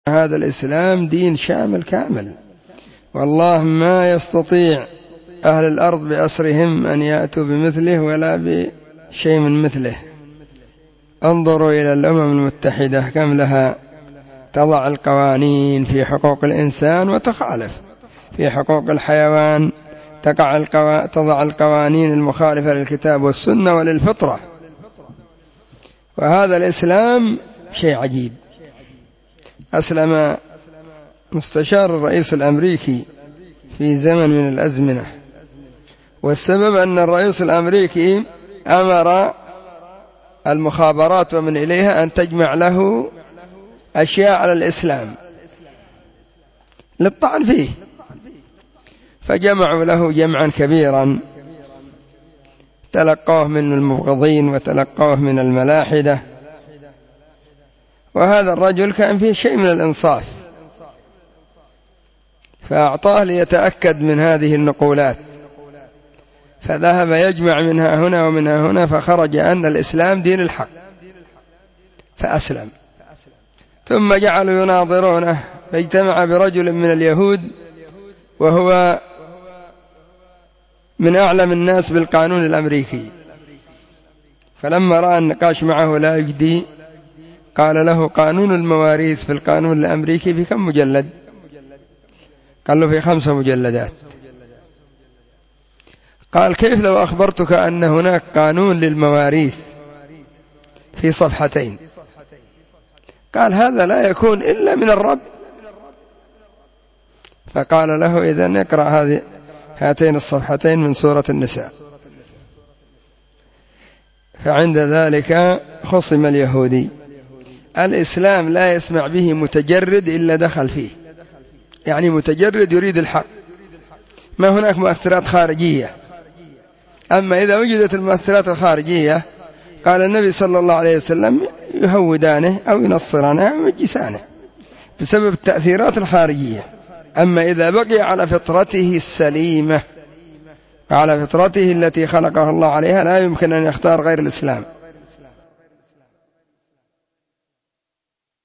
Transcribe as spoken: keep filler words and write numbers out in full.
هذا الإسلام دين شامل كامل، والله ما يستطيع أهل الأرض بأسرهم أن يأتوا بمثله ولا بشيء من مثله. انظروا إلى الأمم المتحدة كم لها تضع القوانين في حقوق الإنسان وتخالف، في حقوق الحيوان تقع القوا... تضع القوانين المخالفة للكتاب والسنة وللفطرة. وهذا الإسلام شيء عجيب. أسلم مستشار الرئيس الأمريكي في زمن من الأزمنة، والسبب أن الرئيس الأمريكي أمر المخابرات ومن إليها أن تجمع له أشياء على الإسلام للطعن فيه، فجمعوا له جمعا كبيرا، تلقوه من المبغضين وتلقوه من الملاحدة. وهذا الرجل كان فيه شيء من الإنصاف، فأعطاه ليتأكد من هذه النقولات، فذهب يجمع منها هنا ومنها هنا، فخرج أن الإسلام دين الحق فأسلم. ثم جعلوا يناظرونه، فاجتمع برجل من اليهود وهو من أعلم الناس بالقانون الأمريكي، فلما رأى النقاش معه لا يجدي قال له: قانون المواريث في القانون الأمريكي في كم مجلد؟ قال له: في خمسة مجلدات. قال: كيف لو أخبرتك أن هناك قانون للمواريث في صفحتين؟ قال: هذا لا يكون إلا من الرب. فقال له: إذن اقرأ هذه هاتين الصفحتين من سورة النساء. فعند ذلك خصم اليهودي. الإسلام لا يسمع به متجرد إلا دخل فيه، يعني متجرد يريد الحق، ما هناك مؤثرات خارجية. أما إذا وجدت المؤثرات الخارجية قال النبي صلى الله عليه وسلم: يهودانه أو ينصرانه أو يمجسانه بسبب التأثيرات الخارجية. أما إذا بقي على فطرته السليمة، على فطرته التي خلقه الله عليها، لا يمكن أن يختار غير الإسلام.